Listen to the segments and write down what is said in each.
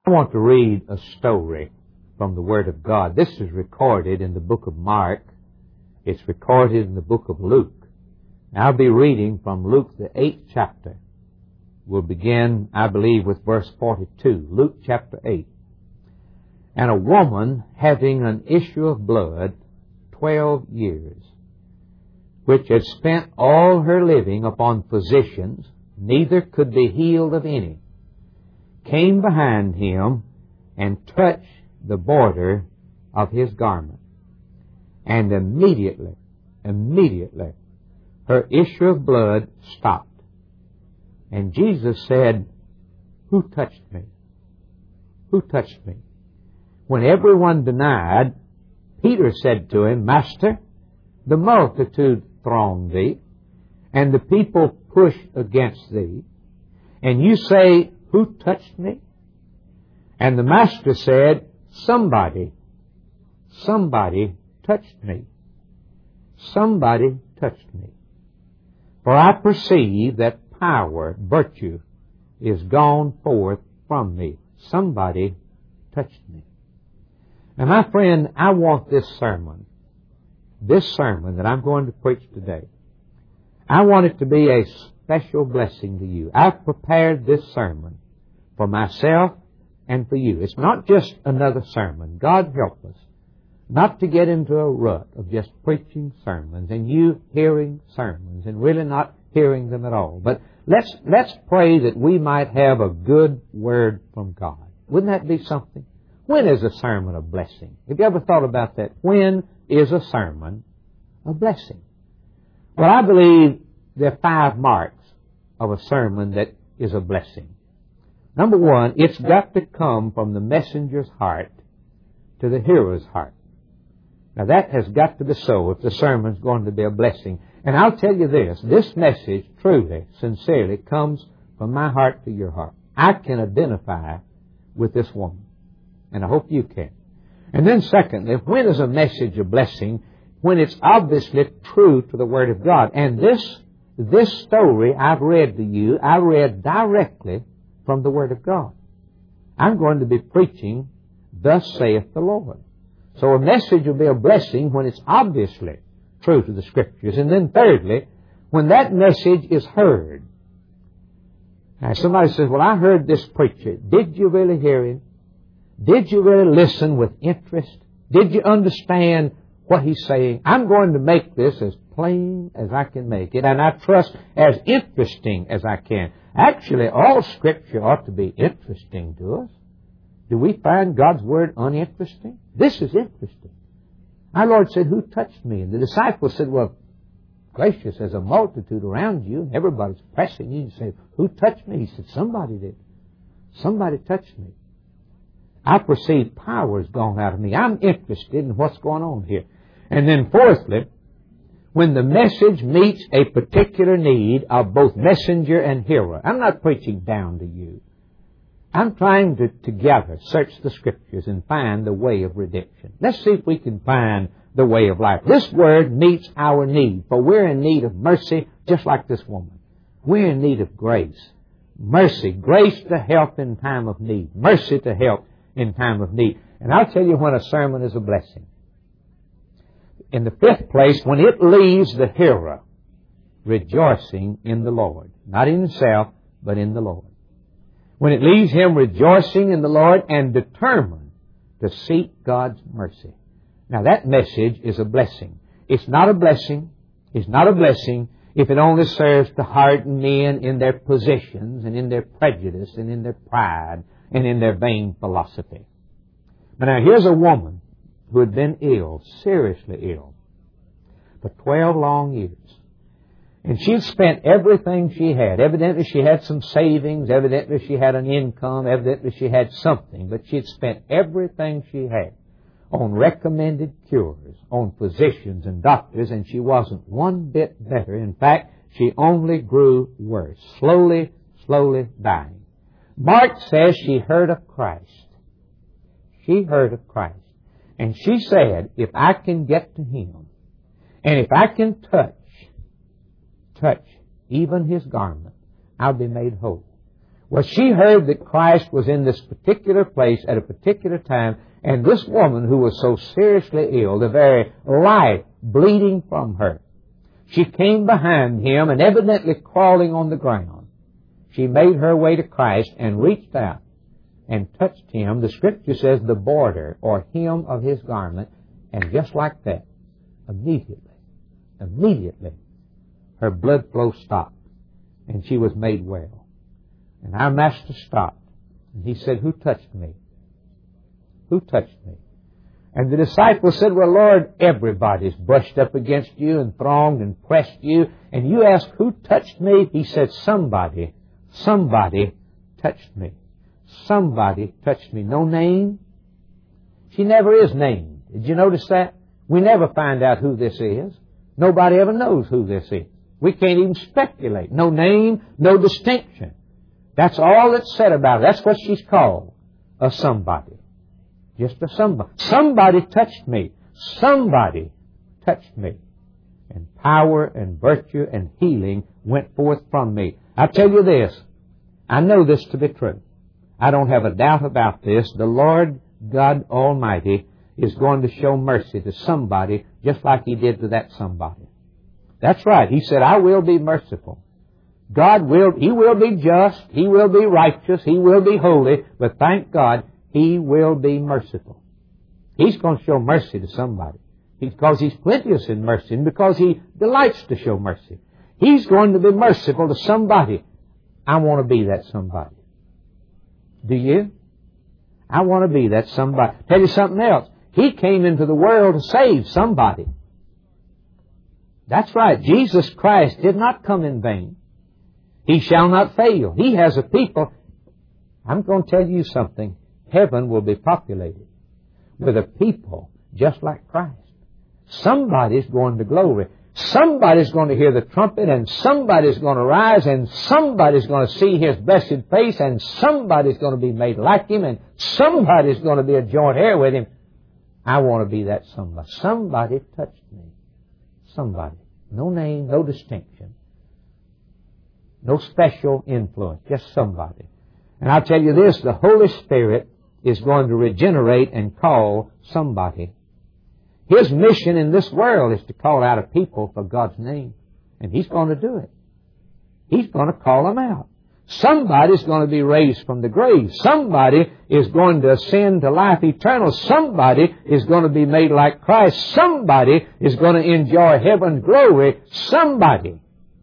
I want to read a story from the Word of God. This is recorded in the book of Mark. It's recorded in the book of Luke. I'll be reading from Luke, the 8th chapter. We'll begin, I believe, with verse 42. Luke chapter 8. And a woman having an issue of blood 12 years, which had spent all her living upon physicians, neither could be healed of any, came behind him and touched the border of his garment. And immediately, her issue of blood stopped. And Jesus said, "Who touched me? Who touched me?" When everyone denied, Peter said to him, "Master, the multitude throng thee, and the people push against thee, and you say, 'Who touched me?' And the Master said, Somebody touched me. Somebody touched me. For I perceive that power, virtue, is gone forth from me." Somebody touched me. Now, my friend, I want this sermon that I'm going to preach today, I want it to be a special blessing to you. I've prepared this sermon for myself and for you. It's not just another sermon. God help us not to get into a rut of just preaching sermons and you hearing sermons and really not hearing them at all. But let's pray that we might have a good word from God. Wouldn't that be something? When is a sermon a blessing? Have you ever thought about that? When is a sermon a blessing? Well, I believe there are 5 marks of a sermon that is a blessing. Number 1, it's got to come from the messenger's heart to the hearer's heart. Now that has got to be so if the sermon's going to be a blessing. And I'll tell you this message truly, sincerely comes from my heart to your heart. I can identify with this woman, and I hope you can. And then secondly, when is a message a blessing? When it's obviously true to the Word of God. And this story I've read to you, I read directly from the Word of God. I'm going to be preaching, "Thus saith the Lord." So a message will be a blessing when it's obviously true to the Scriptures. And then thirdly, when that message is heard. Now somebody says, "Well, I heard this preacher." Did you really hear him? Did you really listen with interest? Did you understand what he's saying? I'm going to make this as plain as I can make it, and I trust as interesting as I can. Actually, all Scripture ought to be interesting to us. Do we find God's Word uninteresting? This is interesting. Our Lord said, "Who touched me?" And the disciples said, "Well, gracious, there's a multitude around you, and everybody's pressing you." You say, "Who touched me?" He said, "Somebody did. Somebody touched me. I perceive power's gone out of me. I'm interested in what's going on here." And then fourthly, when the message meets a particular need of both messenger and hearer. I'm not preaching down to you. I'm trying to together search the Scriptures and find the way of redemption. Let's see if we can find the way of life. This Word meets our need, for we're in need of mercy just like this woman. We're in need of grace. Mercy, grace to help in time of need. Mercy to help in time of need. And I'll tell you when a sermon is a blessing. In the 5th place, when it leaves the hearer rejoicing in the Lord. Not in himself, but in the Lord. When it leaves him rejoicing in the Lord and determined to seek God's mercy. Now that message is a blessing. It's not a blessing if it only serves to harden men in their positions and in their prejudice and in their pride and in their vain philosophy. But now here's a woman who had been ill, seriously ill, for 12 long years. And she'd spent everything she had. Evidently she had some savings. Evidently she had an income. Evidently she had something. But she'd spent everything she had on recommended cures, on physicians and doctors, and she wasn't one bit better. In fact, she only grew worse, slowly dying. Mark says she heard of Christ. She heard of Christ. And she said, "If I can get to Him, and if I can touch even His garment, I'll be made whole." Well, she heard that Christ was in this particular place at a particular time, and this woman who was so seriously ill, the very life bleeding from her, she came behind him and evidently crawling on the ground. She made her way to Christ and reached out and touched him. The Scripture says the border or hem of his garment, and just like that, immediately, her blood flow stopped and she was made well. And our Master stopped and he said, "Who touched me? Who touched me?" And the disciples said, "Well, Lord, everybody's brushed up against you and thronged and pressed you. And you ask, who touched me?" He said, somebody touched me. Somebody touched me. No name. She never is named. Did you notice that? We never find out who this is. Nobody ever knows who this is. We can't even speculate. No name, no distinction. That's all that's said about her. That's what she's called. A somebody. Just a somebody. Somebody touched me. Somebody touched me. And power and virtue and healing went forth from me. I tell you this. I know this to be true. I don't have a doubt about this. The Lord God Almighty is going to show mercy to somebody just like He did to that somebody. That's right. He said, "I will be merciful." He will be just, He will be righteous, He will be holy, but thank God, He will be merciful. He's going to show mercy to somebody. Because He's plenteous in mercy and because He delights to show mercy. He's going to be merciful to somebody. I want to be that somebody. Do you? I want to be that somebody. Tell you something else. He came into the world to save somebody. That's right. Jesus Christ did not come in vain. He shall not fail. He has a people. I'm going to tell you something. Heaven will be populated with a people just like Christ. Somebody's going to glory. Somebody's going to hear the trumpet, and somebody's going to rise, and somebody's going to see His blessed face, and somebody's going to be made like Him, and somebody's going to be a joint heir with Him. I want to be that somebody. Somebody touched me. Somebody. No name, no distinction. No special influence. Just somebody. And I'll tell you this, the Holy Spirit is going to regenerate and call somebody. His mission in this world is to call out a people for God's name. And He's going to do it. He's going to call them out. Somebody's going to be raised from the grave. Somebody is going to ascend to life eternal. Somebody is going to be made like Christ. Somebody is going to enjoy heaven's glory. Somebody.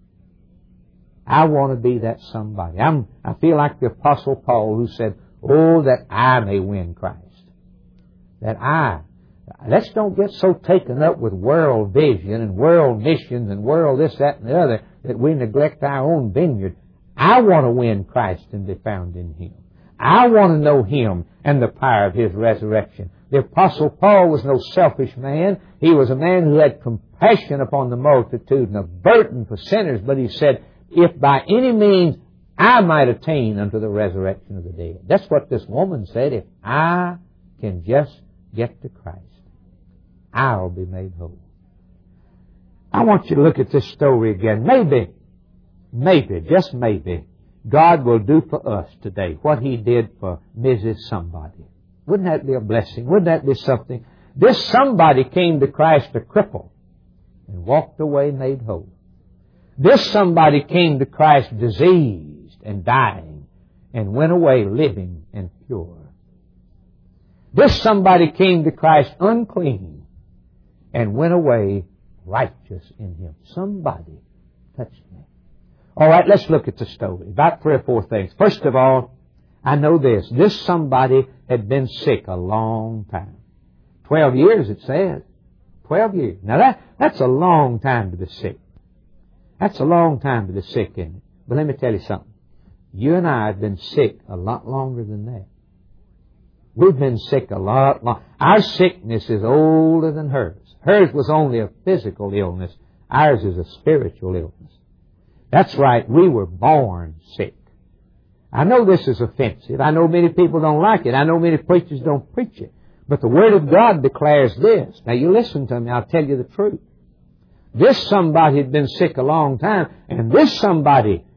I want to be that somebody. I feel like the Apostle Paul who said, "Oh, that I may win Christ." That I. Let's don't get so taken up with world vision and world missions and world this, that, and the other that we neglect our own vineyard. I want to win Christ and be found in Him. I want to know Him and the power of His resurrection. The Apostle Paul was no selfish man. He was a man who had compassion upon the multitude and a burden for sinners. But he said, if by any means I might attain unto the resurrection of the dead. That's what this woman said. If I can just get to Christ, I'll be made whole. I want you to look at this story again. Maybe, just maybe, God will do for us today what He did for Mrs. Somebody. Wouldn't that be a blessing? Wouldn't that be something? This somebody came to Christ a cripple and walked away made whole. This somebody came to Christ diseased and dying and went away living and pure. This somebody came to Christ unclean and went away righteous in Him. Somebody touched me. All right, let's look at the story. About 3 or 4 things. First of all, I know this. This somebody had been sick a long time. 12 years, it says. 12 years. Now, that's a long time to be sick. That's a long time to be sick, isn't it? But let me tell you something. You and I have been sick a lot longer than that. We've been sick a lot longer. Our sickness is older than hers. Hers was only a physical illness. Ours is a spiritual illness. That's right. We were born sick. I know this is offensive. I know many people don't like it. I know many preachers don't preach it. But the Word of God declares this. Now you listen to me. I'll tell you the truth. This somebody had been sick a long time, and this somebody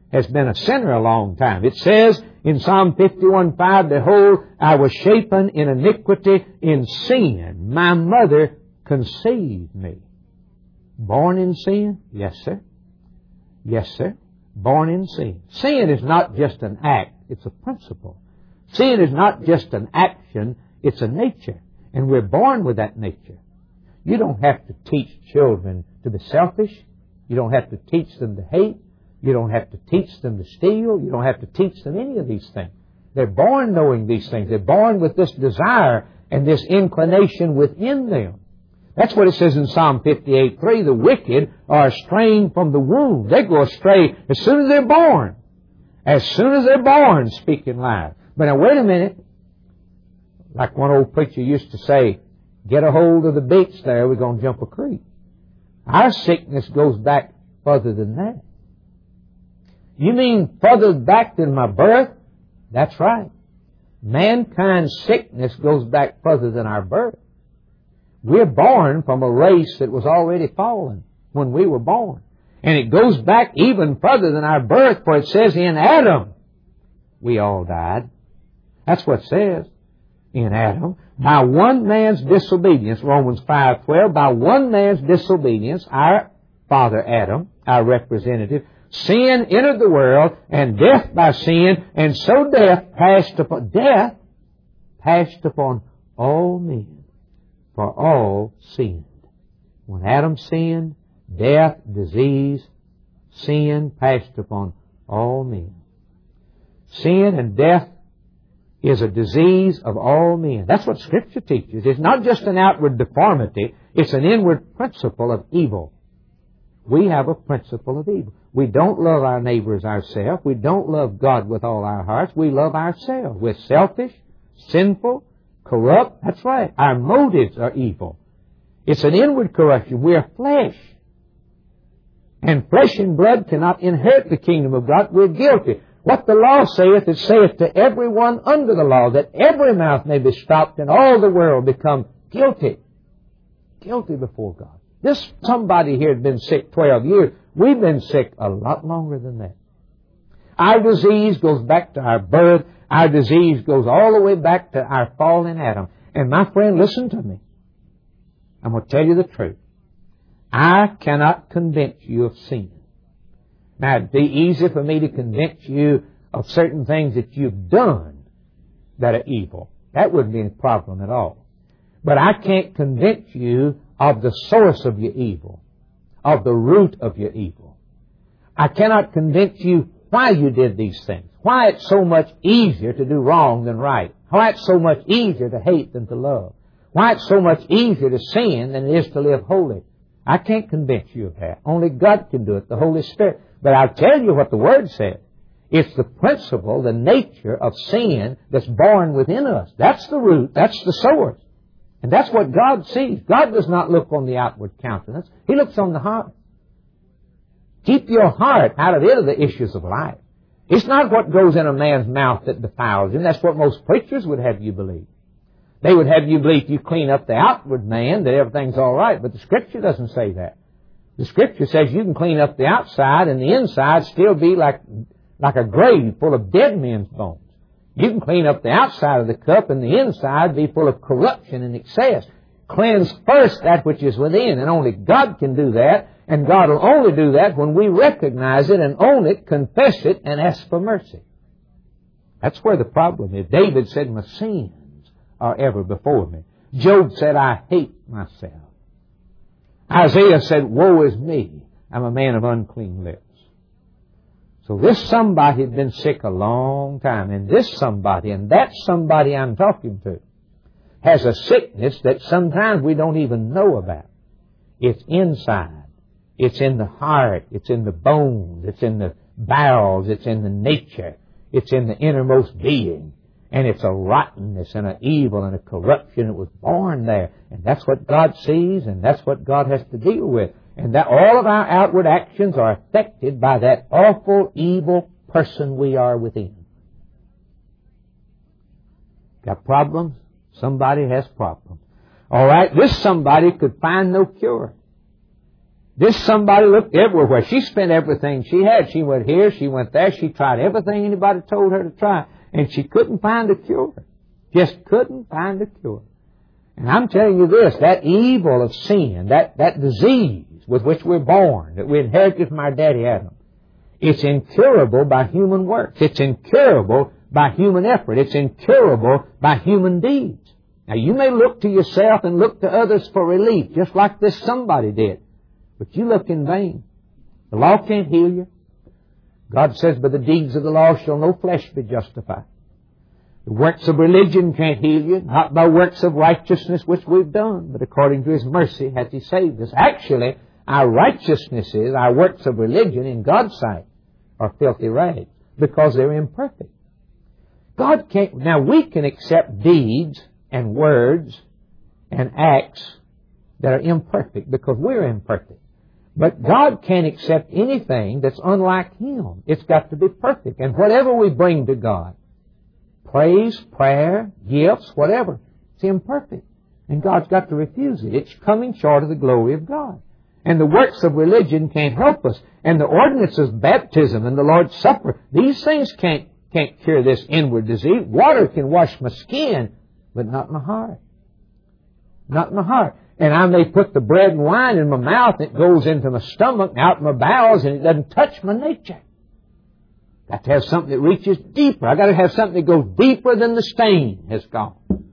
has been a sinner a long time. It says in Psalm 51:5, behold, I was shapen in iniquity, in sin. My mother conceived me. Born in sin? Yes, sir. Yes, sir. Born in sin. Sin is not just an act, it's a principle. Sin is not just an action, it's a nature. And we're born with that nature. You don't have to teach children to be selfish. You don't have to teach them to hate. You don't have to teach them to steal. You don't have to teach them any of these things. They're born knowing these things. They're born with this desire and this inclination within them. That's what it says in Psalm 58:3. The wicked are estranged from the womb. They go astray as soon as they're born. As soon as they're born, speaking lies. But now wait a minute. Like one old preacher used to say, get a hold of the beach there, we're going to jump a creek. Our sickness goes back further than that. You mean further back than my birth? That's right. Mankind's sickness goes back further than our birth. We're born from a race that was already fallen when we were born. And it goes back even further than our birth, for it says in Adam, we all died. That's what it says. In Adam, by one man's disobedience, Romans 5:12, by one man's disobedience, our father Adam, our representative, sin entered the world, and death by sin, and so death passed upon all men, for all sinned. When Adam sinned, death, disease, sin passed upon all men. Sin and death is a disease of all men. That's what Scripture teaches. It's not just an outward deformity, it's an inward principle of evil. We have a principle of evil. We don't love our neighbor as ourselves. We don't love God with all our hearts. We love ourselves. We're selfish, sinful, corrupt. That's right. Our motives are evil. It's an inward corruption. We are flesh. And flesh and blood cannot inherit the kingdom of God. We're guilty. What the law saith, it saith to everyone under the law, that every mouth may be stopped and all the world become guilty. Guilty before God. This somebody here had been sick 12 years. We've been sick a lot longer than that. Our disease goes back to our birth. Our disease goes all the way back to our fall in Adam. And my friend, listen to me. I'm going to tell you the truth. I cannot convince you of sin. Now, it'd be easy for me to convince you of certain things that you've done that are evil. That wouldn't be a problem at all. But I can't convince you of the source of your evil, of the root of your evil. I cannot convince you why you did these things, why it's so much easier to do wrong than right, why it's so much easier to hate than to love, why it's so much easier to sin than it is to live holy. I can't convince you of that. Only God can do it, the Holy Spirit. But I'll tell you what the Word says. It's the principle, the nature of sin that's born within us. That's the root. That's the source. And that's what God sees. God does not look on the outward countenance. He looks on the heart. Keep your heart out of any of the issues of life. It's not what goes in a man's mouth that defiles him. That's what most preachers would have you believe. They would have you believe if you clean up the outward man that everything's all right. But the Scripture doesn't say that. The Scripture says you can clean up the outside and the inside still be like a grave full of dead men's bones. You can clean up the outside of the cup and the inside be full of corruption and excess. Cleanse first that which is within, and only God can do that. And God will only do that when we recognize it and own it, confess it, and ask for mercy. That's where the problem is. David said, my sins are ever before me. Job said, I hate myself. Isaiah said, woe is me, I'm a man of unclean lips. So this somebody had been sick a long time, and this somebody, and that somebody I'm talking to, has a sickness that sometimes we don't even know about. It's inside. It's in the heart. It's in the bones. It's in the bowels. It's in the nature. It's in the innermost being. And it's a rottenness and an evil and a corruption that was born there. And that's what God sees, and that's what God has to deal with. And that all of our outward actions are affected by that awful, evil person we are within. Got problems? Somebody has problems. All right, this somebody could find no cure. This somebody looked everywhere. She spent everything she had. She went here, she went there, she tried everything anybody told her to try, and she couldn't find a cure. Just couldn't find a cure. And I'm telling you this, that evil of sin, that disease with which we're born, that we inherited from our daddy Adam, it's incurable by human works. It's incurable by human effort. It's incurable by human deeds. Now, you may look to yourself and look to others for relief, just like this somebody did. But you look in vain. The law can't heal you. God says, by the deeds of the law shall no flesh be justified. The works of religion can't heal you, not by works of righteousness which we've done, but according to His mercy hath He saved us. Actually, our righteousnesses, our works of religion in God's sight are filthy rags because they're imperfect. God can't, now we can accept deeds and words and acts that are imperfect because we're imperfect. But God can't accept anything that's unlike Him. It's got to be perfect. And whatever we bring to God, praise, prayer, gifts, whatever, it's imperfect. And God's got to refuse it. It's coming short of the glory of God. And the works of religion can't help us. And the ordinances of baptism and the Lord's Supper, these things can't cure this inward disease. Water can wash my skin, but not my heart. Not my heart. And I may put the bread and wine in my mouth, and it goes into my stomach, out my bowels, and it doesn't touch my nature. Got to have something that reaches deeper. I got to have something that goes deeper than the stain has gone.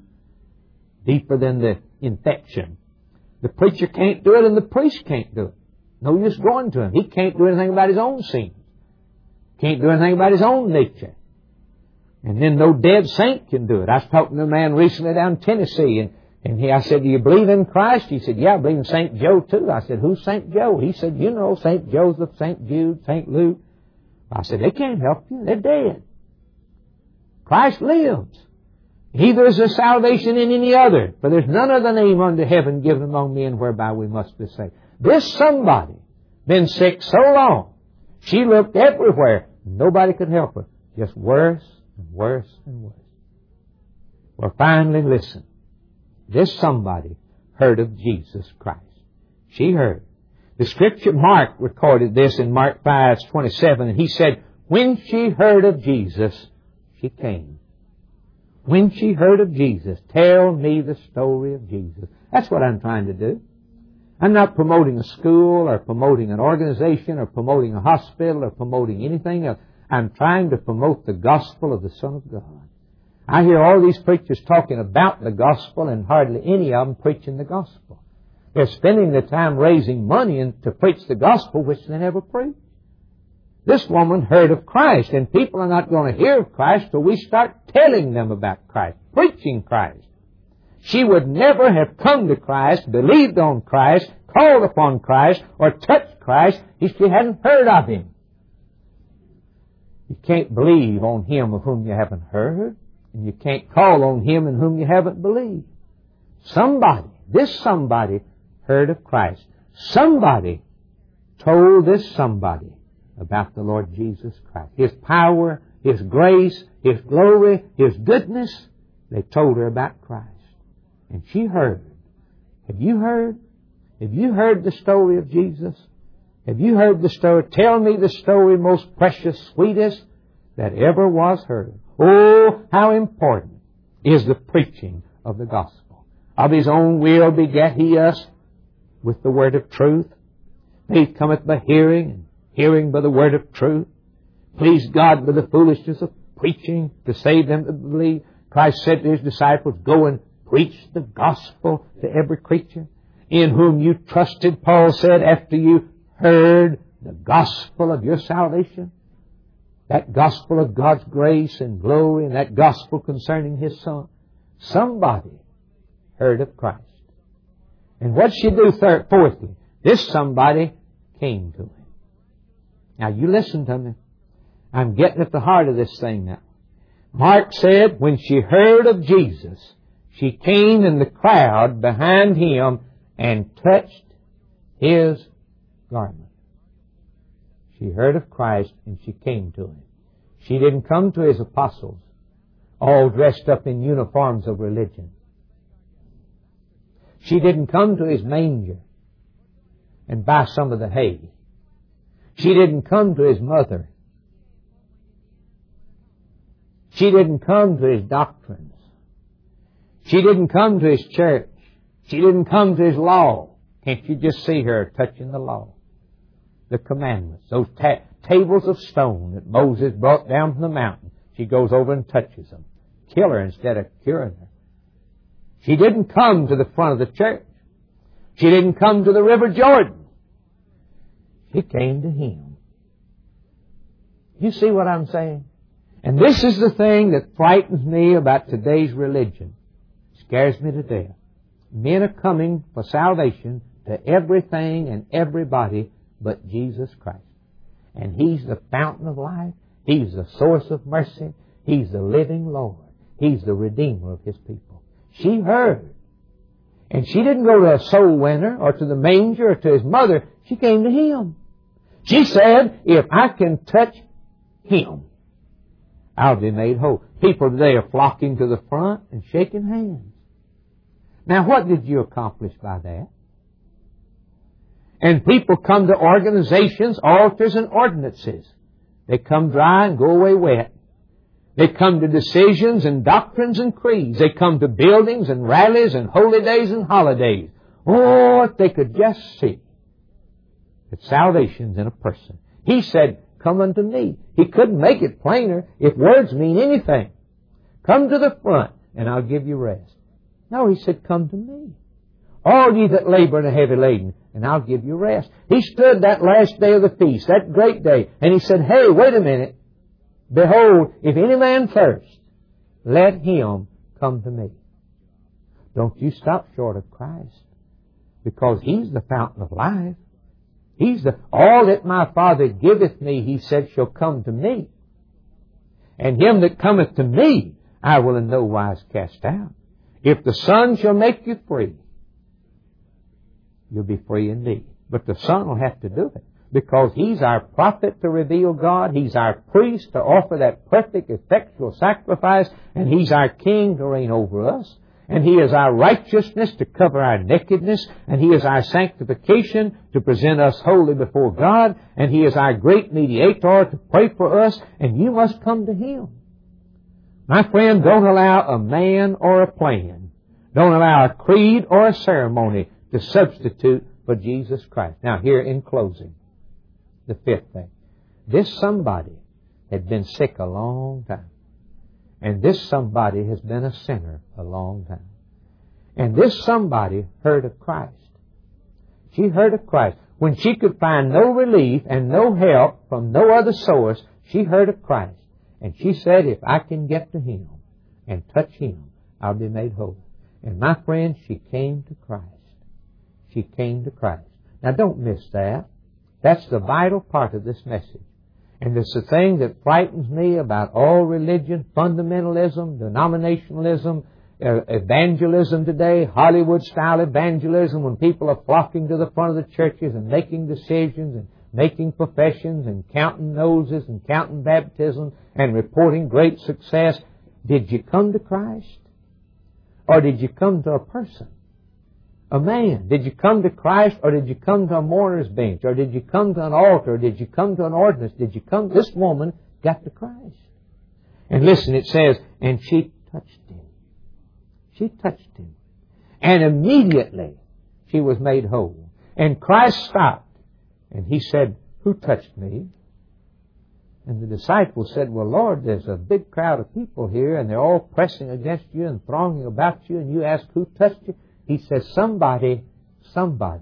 Deeper than the infection. The preacher can't do it and the priest can't do it. No use going to him. He can't do anything about his own sin. Can't do anything about his own nature. And then no dead saint can do it. I was talking to a man recently down in Tennessee, I said, do you believe in Christ? He said, yeah, I believe in St. Joe too. I said, who's St. Joe? He said, you know, St. Joseph, St. Jude, St. Luke. I said, they can't help you. They're dead. Christ lives. Neither is there salvation in any other, for there's none other name under heaven given among men whereby we must be saved. This somebody, been sick so long, she looked everywhere. Nobody could help her. Just worse and worse and worse. Well, finally, listen. This somebody heard of Jesus Christ. She heard. The Scripture, Mark recorded this in Mark 5:27, and he said, when she heard of Jesus, she came. When she heard of Jesus, tell me the story of Jesus. That's what I'm trying to do. I'm not promoting a school or promoting an organization or promoting a hospital or promoting anything else. I'm trying to promote the gospel of the Son of God. I hear all these preachers talking about the gospel and hardly any of them preaching the gospel. They're spending their time raising money to preach the gospel which they never preach. This woman heard of Christ, and people are not going to hear of Christ till we start telling them about Christ, preaching Christ. She would never have come to Christ, believed on Christ, called upon Christ, or touched Christ if she hadn't heard of Him. You can't believe on Him of whom you haven't heard, and you can't call on Him in whom you haven't believed. This somebody heard of Christ. Somebody told this somebody about the Lord Jesus Christ. His power, His grace, His glory, His goodness. They told her about Christ. And she heard. Have you heard? Have you heard the story of Jesus? Have you heard the story? Tell me the story most precious, sweetest that ever was heard. Oh, how important is the preaching of the gospel. Of His own will begat He us with the word of truth. Faith cometh by hearing, and hearing by the word of truth. Please God by the foolishness of preaching to save them that believe. Christ said to His disciples, go and preach the gospel to every creature. In whom you trusted, Paul said, after you heard the gospel of your salvation. That gospel of God's grace and glory, and that gospel concerning His Son. Somebody heard of Christ. And what did she do fourthly? This somebody came to Him. Now you listen to me. I'm getting at the heart of this thing now. Mark said when she heard of Jesus, she came in the crowd behind Him and touched His garment. She heard of Christ and she came to Him. She didn't come to His apostles, all dressed up in uniforms of religion. She didn't come to His manger. and buy some of the hay. She didn't come to his mother. She didn't come to his doctrines. She didn't come to his church. She didn't come to his law. Can't you just see her touching the law? The commandments, those tables of stone that Moses brought down from the mountain. She goes over and touches them. Kill her instead of curing her. She didn't come to the front of the church. She didn't come to the River Jordan. She came to him. You see what I'm saying? And this is the thing that frightens me about today's religion. It scares me to death. Men are coming for salvation to everything and everybody but Jesus Christ. And He's the fountain of life. He's the source of mercy. He's the living Lord. He's the Redeemer of His people. She heard. And she didn't go to a soul winner or to the manger or to His mother. She came to Him. She said, if I can touch Him, I'll be made whole. People today are flocking to the front and shaking hands. Now, what did you accomplish by that? And people come to organizations, altars, and ordinances. They come dry and go away wet. They come to decisions and doctrines and creeds. They come to buildings and rallies and holy days and holidays. Oh, if they could just see that salvation's in a person. He said, come unto me. He couldn't make it plainer if words mean anything. Come to the front and I'll give you rest. No, He said, come to me. All ye that labor and are heavy laden, and I'll give you rest. He stood that last day of the feast, that great day, and He said, hey, wait a minute. Behold, if any man thirst, let him come to me. Don't you stop short of Christ, because He's the fountain of life. He's all that my Father giveth me, He said, shall come to me. And him that cometh to me, I will in no wise cast out. If the Son shall make you free, you'll be free indeed. But the Son will have to do it, because He's our prophet to reveal God. He's our priest to offer that perfect, effectual sacrifice. And He's our King to reign over us. And He is our righteousness to cover our nakedness. And He is our sanctification to present us holy before God. And He is our great mediator to pray for us. And you must come to Him. My friend, don't allow a man or a plan, don't allow a creed or a ceremony to substitute for Jesus Christ. Now, here in closing, the fifth thing. This somebody had been sick a long time. And this somebody has been a sinner a long time. And this somebody heard of Christ. She heard of Christ. When she could find no relief and no help from no other source, she heard of Christ. And she said, if I can get to Him and touch Him, I'll be made whole. And my friend, she came to Christ. She came to Christ. Now don't miss that. That's the vital part of this message. And it's the thing that frightens me about all religion, fundamentalism, denominationalism, evangelism today, Hollywood-style evangelism, when people are flocking to the front of the churches and making decisions and making professions and counting noses and counting baptisms and reporting great success. Did you come to Christ? Or did you come to a person? A man. Did you come to Christ, or did you come to a mourner's bench? Or did you come to an altar? Or did you come to an ordinance? Did you come? This woman got to Christ. And listen, it says, and she touched Him. She touched Him. And immediately she was made whole. And Christ stopped. And He said, who touched me? And the disciples said, well, Lord, there's a big crowd of people here, and they're all pressing against you and thronging about you, and you ask who touched you? He says, somebody touched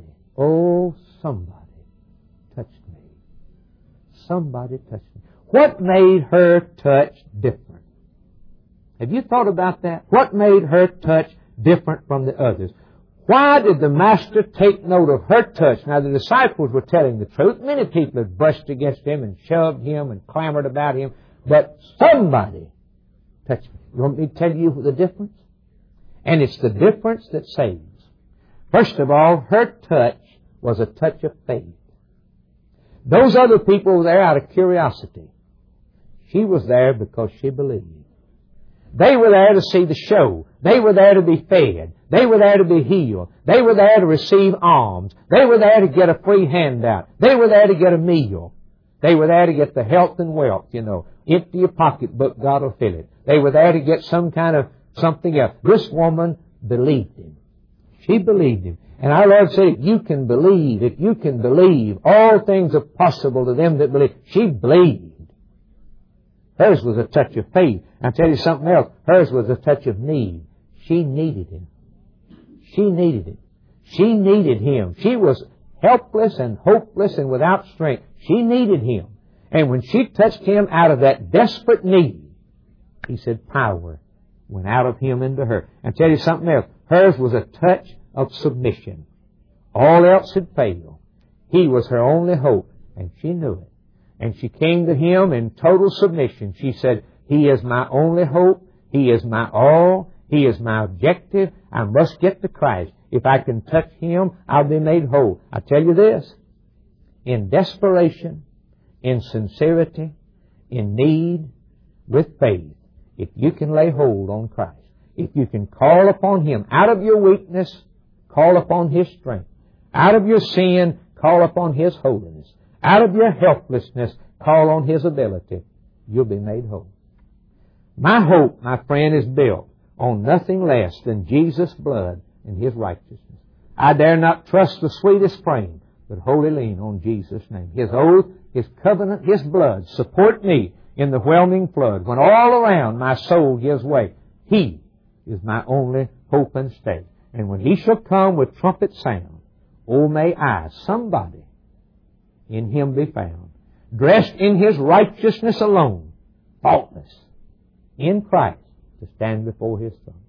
me. Somebody touched me. What made her touch different? Have you thought about that? What made her touch different from the others? Why did the Master take note of her touch? Now, the disciples were telling the truth. Many people had brushed against Him and shoved Him and clamored about Him. But somebody touched me. You want me to tell you the difference? And it's the difference that saves. First of all, her touch was a touch of faith. Those other people were there out of curiosity. She was there because she believed. They were there to see the show. They were there to be fed. They were there to be healed. They were there to receive alms. They were there to get a free handout. They were there to get a meal. They were there to get the health and wealth, you know. Empty your pocketbook, God will fill it. They were there to get some kind of something else. This woman believed Him. She believed Him. And our Lord said, if you can believe, all things are possible to them that believe. She believed. Hers was a touch of faith. I'll tell you something else. Hers was a touch of need. She needed Him. She needed Him. She needed Him. She was helpless and hopeless and without strength. She needed Him. And when she touched Him out of that desperate need, He said power went out of Him into her. I'll tell you something else. Hers was a touch of submission. All else had failed. He was her only hope, and she knew it. And she came to Him in total submission. She said, He is my only hope. He is my all. He is my objective. I must get to Christ. If I can touch Him, I'll be made whole. I tell you this, in desperation, in sincerity, in need, with faith, if you can lay hold on Christ, if you can call upon Him out of your weakness, call upon His strength. Out of your sin, call upon His holiness. Out of your helplessness, call on His ability. You'll be made whole. My hope, my friend, is built on nothing less than Jesus' blood and His righteousness. I dare not trust the sweetest frame, but wholly lean on Jesus' name. His oath, His covenant, His blood support me in the whelming flood. When all around my soul gives way, He is my only hope and stay. And when He shall come with trumpet sound, oh, may I, somebody, in Him be found, dressed in His righteousness alone, faultless, in Christ, to stand before His throne.